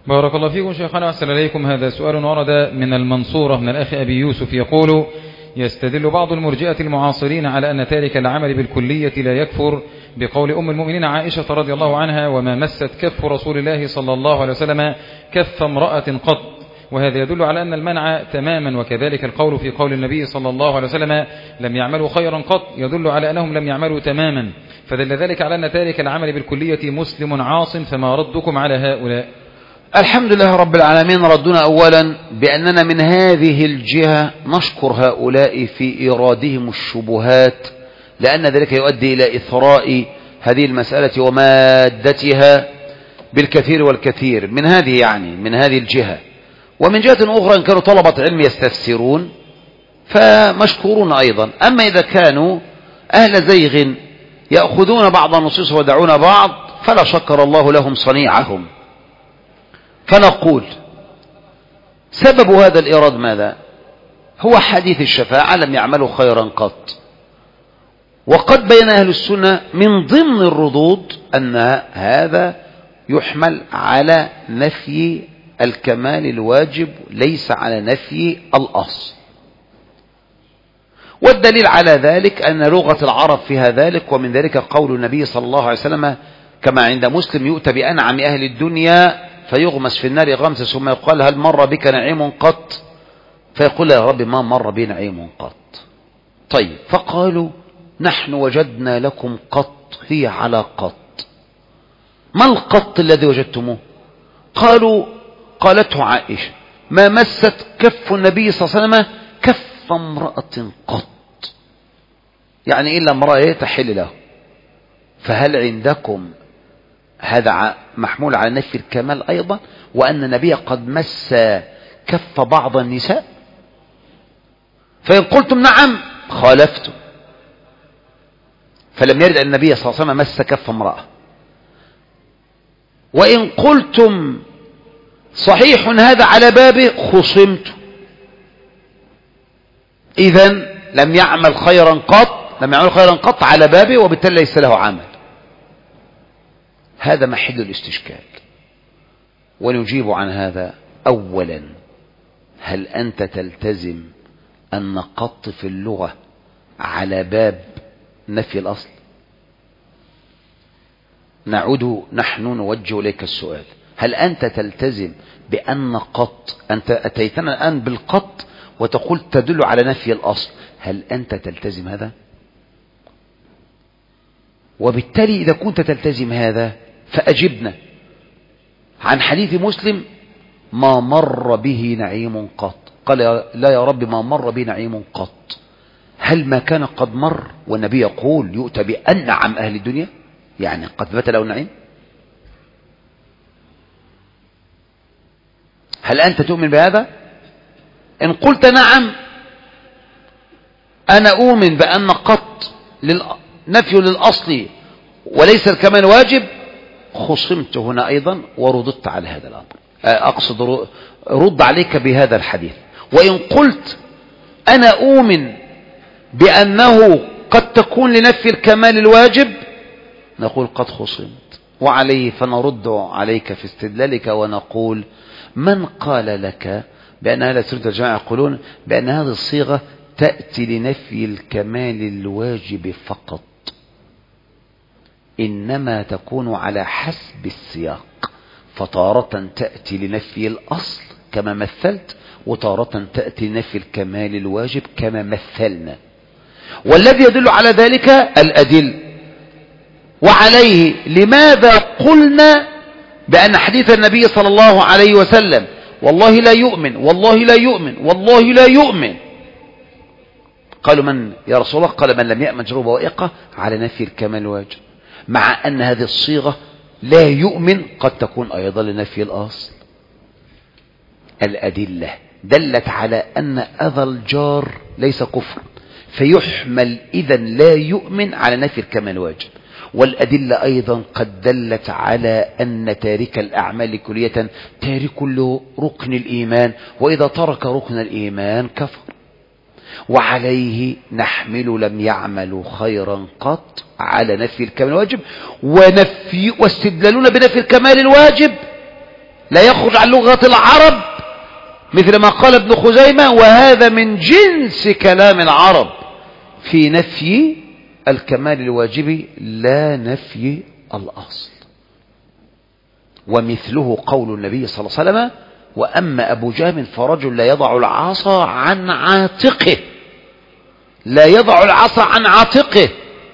بارك الله فيكم شيخنا وأحسن إليكم. هذا سؤال ورد من المنصورة من الأخ أبي يوسف يقول: يستدل بعض المرجئة المعاصرين على أن تارك العمل بالكلية لا يكفر بقول أم المؤمنين عائشة رضي الله عنها: وما مست كف رسول الله صلى الله عليه وسلم كف امرأة قط، وهذا يدل على أن المنع تماما. وكذلك القول في قول النبي صلى الله عليه وسلم: لم يعملوا خيرا قط، يدل على أنهم لم يعملوا تماما، فدل ذلك على أن تارك العمل بالكلية مسلم عاص. فما ردكم على هؤلاء؟ الحمد لله رب العالمين. ردنا أولا بأننا من هذه الجهة نشكر هؤلاء في إيرادهم الشبهات، لأن ذلك يؤدي إلى إثراء هذه المسألة ومادتها بالكثير والكثير من هذه الجهة. ومن جهة أخرى إن كانوا طلبة علم يستفسرون فمشكورون أيضا. أما إذا كانوا أهل زيغ يأخذون بعض النصوص ودعون بعض فلا شكر الله لهم صنيعهم. فنقول سبب هذا الإيراد ماذا؟ هو حديث الشفاعة: لم يعملوا خيرا قط. وقد بين أهل السنة من ضمن الردود أن هذا يحمل على نفي الكمال الواجب ليس على نفي الأصل. والدليل على ذلك أن لغة العرب فيها ذلك، ومن ذلك قول النبي صلى الله عليه وسلم كما عند مسلم: يؤتى بأنعم أهل الدنيا فيغمس في النار غمسة ثم يقال: هل مر بك نعيم قط؟ فيقول: يا رب ما مر بي نعيم قط. طيب، فقالوا: نحن وجدنا لكم قط هي على قط. ما القط الذي وجدتموه؟ قالته عائشة: ما مست كف النبي صلى الله عليه وسلم كف امرأة قط، يعني إلا امرأة تحل له. فهل عندكم هذا محمول على نفي الكمال أيضا، وأن النبي قد مس كف بعض النساء؟ فإن قلتم نعم خالفتم، فلم يرد أن النبي صلى الله عليه وسلم مس كف امرأة. وإن قلتم صحيح هذا على بابه خصمت، إذن لم يعمل خيرا قط على بابه، وبالتالي ليس له عمل. هذا محل الاستشكال. ونجيب عن هذا: أولا، هل أنت تلتزم أن قط في اللغة على باب نفي الأصل؟ نعود نحن نوجه إليك السؤال: هل أنت تلتزم بأن قط، أنت أتيتنا الآن بالقط وتقول تدل على نفي الأصل، هل أنت تلتزم هذا؟ وبالتالي إذا كنت تلتزم هذا فأجبنا عن حديث مسلم: ما مر به نعيم قط. قال: لا يا رب ما مر به نعيم قط. هل ما كان قد مر والنبي يقول يؤتى بأنعم أهل الدنيا، يعني قد ثبت له النعيم؟ هل أنت تؤمن بهذا؟ إن قلت نعم أنا أؤمن بأن قط نفي للأصل وليس الكمال واجب، خصمت هنا أيضا ورددت على هذا الأمر. أقصد رد عليك بهذا الحديث. وإن قلت أنا أؤمن بأنه قد تكون لنفي الكمال الواجب، نقول قد خصمت. وعليه فنرد عليك في استدلالك ونقول: من قال لك بأن أهل السنة والجماعة يقولون بأن هذه الصيغة تأتي لنفي الكمال الواجب فقط؟ إنما تكون على حسب السياق، فتارة تأتي لنفي الأصل كما مثلت، وتارة تأتي لنفي الكمال الواجب كما مثلنا. والذي يدل على ذلك الأدل. وعليه لماذا قلنا بأن حديث النبي صلى الله عليه وسلم: والله لا يؤمن والله لا يؤمن والله لا يؤمن؟ قالوا: من يا رسول الله؟ قال: من لم يأمن جروبه وإقة على نفي الكمال الواجب. مع أن هذه الصيغة لا يؤمن قد تكون أيضا لنفي الأصل. الأدلة دلت على أن أذى الجار ليس كفر، فيحمل إذن لا يؤمن على نفي الكمال الواجب. والأدلة أيضا قد دلت على أن تارك الأعمال كلية تارك ركن الإيمان، وإذا ترك ركن الإيمان كفر. وعليه نحمل لم يعملوا خيرا قط على نفي الكمال الواجب، واستدلالون بنفي الكمال الواجب لا يخرج عن لغة العرب، مثل ما قال ابن خزيمة: وهذا من جنس كلام العرب في نفي الكمال الواجبي لا نفي الأصل. ومثله قول النبي صلى الله عليه وسلم: وأما أبو جهم فرجل لا يضع العصا عن عاتقه، لا يضع العصا عن عاتقه،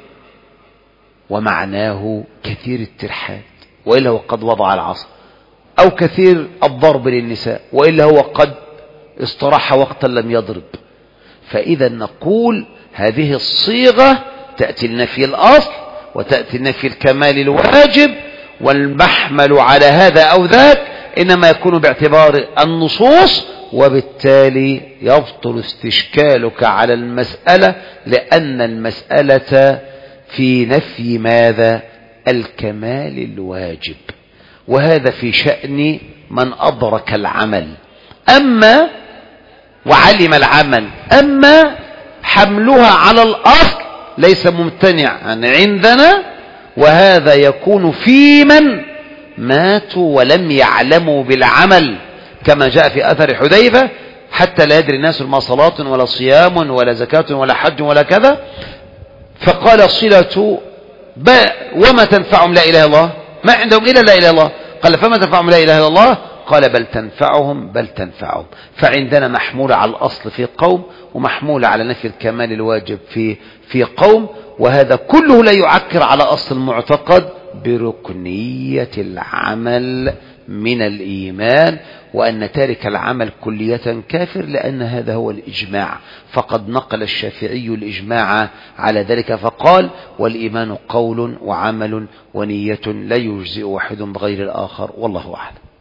ومعناه كثير الترحال، وإلا هو قد وضع العصا، أو كثير الضرب للنساء، وإلا هو قد استراح وقتا لم يضرب. فإذا نقول هذه الصيغة تأتي لنفي الأصل وتأتي لنفي الكمال الواجب، والمحمل على هذا أو ذاك إنما يكون باعتبار النصوص، وبالتالي يبطل استشكالك على المسألة، لأن المسألة في نفي ماذا؟ الكمال الواجب. وهذا في شأن من أدرك العمل أما وعلم العمل. أما حملها على الأصل ليس ممتنعا عندنا، وهذا يكون في من ماتوا ولم يعلموا بالعمل، كما جاء في أثر حذيفة: حتى لا يدري الناس ما صلاة ولا صيام ولا زكاة ولا حج ولا كذا. فقال صلة وما تنفعهم لا إله إلا الله، ما عندهم إلا لا إله إلا الله. قال: فما تنفعهم لا إله إلا الله؟ قال: بل تنفعهم. فعندنا محمولة على الأصل في قوم، ومحمولة على نفي الكمال الواجب في قوم، وهذا كله لا يعكر على أصل المعتقد بركنية العمل من الإيمان، وأن تارك العمل كلية كافر، لأن هذا هو الإجماع. فقد نقل الشافعي الإجماع على ذلك فقال: والإيمان قول وعمل ونية لا يجزئ واحد بغير الآخر، والله أعلم.